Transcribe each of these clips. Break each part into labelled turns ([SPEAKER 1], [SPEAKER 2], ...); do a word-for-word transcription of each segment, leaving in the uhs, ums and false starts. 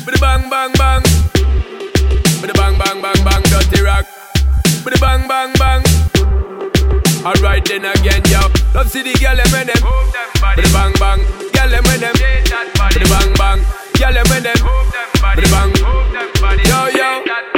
[SPEAKER 1] With the bang bang bang. With the bang bang bang bang, dirty rock. With the bang bang bang. Alright then again, yo. Love see the girl them when them move them body. With the bang bang, girl them when them shake that body. With the bang bang, girl them when them move them body. With the bang, move them body. Yo yo.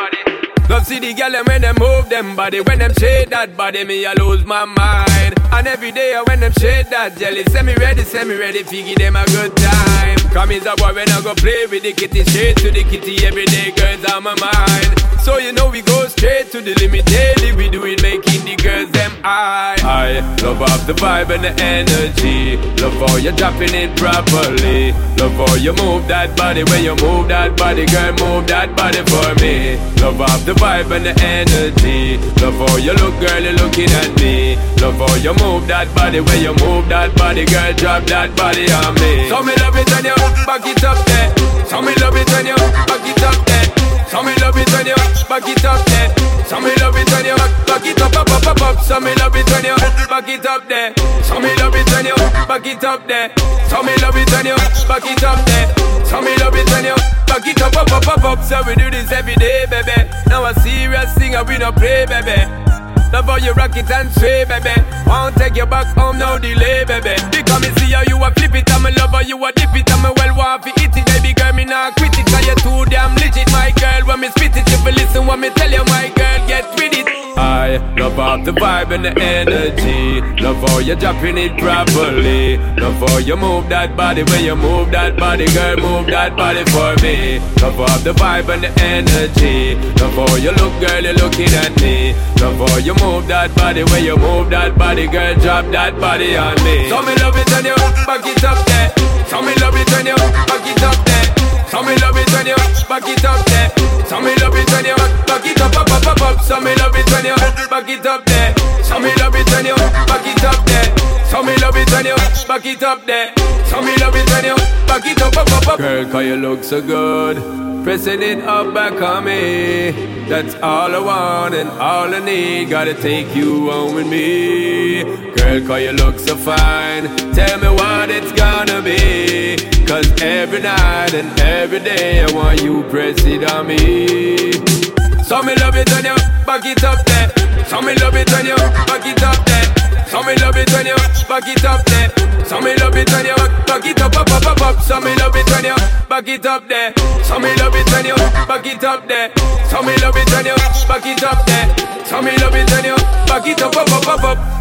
[SPEAKER 1] Love see the girl them when them move them body. When them shake that body, me I lose my mind. And every day when them shake that jelly, send me ready, send me ready, figure them a good time. Come is a boy when I go play with the kitty, straight to the kitty every day, girls on my mind. So you know we go straight to the limit daily, we do it making the girls them high. I love off the vibe and the energy, love how you dropping it properly, love how you move that body, when you move that body, girl move that body for me. Love off the vibe and the energy, love how you look, girl, you looking at me, love how you move that body, when you move that body, girl drop that body on me. So me love it when you back it up there, so me love it when you back it up there, so me love it when you back it up there, so me love it when you back it up, up, up, up, up. So me love it when you back it up there, so me love it when you back it up there, so me love it when you back it up there, so me love it when you back it up, up, up, up, up. So we do this every day, baby. Now a serious thing and we don't play, baby. Love how you rock it and sway, baby. Won't take you back home, no delay, baby. Because me see how you a flip it, and me love how you a dip it, and me well want to eat it, baby girl, me nah quit it. Cause you too damn legit, my girl. When me spit it, you feel listen when me tell you, my girl, get with it. I love off the vibe and the energy, love how you dropping it properly, love how you move that body, when you move that body, girl, move that body for me. Love off the vibe and the energy, love how you look, girl, you looking at me, love how you move that body, when you move that body, girl, drop that body on me. So me love it when you back it up there, so me love it when you back it up there, so me love it when you back it up there, so me love it when you back it up, up, up, up, up. So me love it when you back it up there, so me love it when you back it up there, so me love it when you back it up there, so me love it when you back it up, up, up, up. Girl, cause you look so good, pressing it up back on me. That's all I want and all I need. Gotta take you home with me. Girl, cause you look so fine, tell me what it's gonna be. Cause every night and every day I want you press it on me. So me love it when you back it up there, so me love it when you back it up there, so me love it when you back it up there, so me love it when you back it up, up, up, up, up. So me love it when you back it up there, so me love it when you back it up there, so me love it when you back it up there, so me love it when you back it up, up, up, up, up.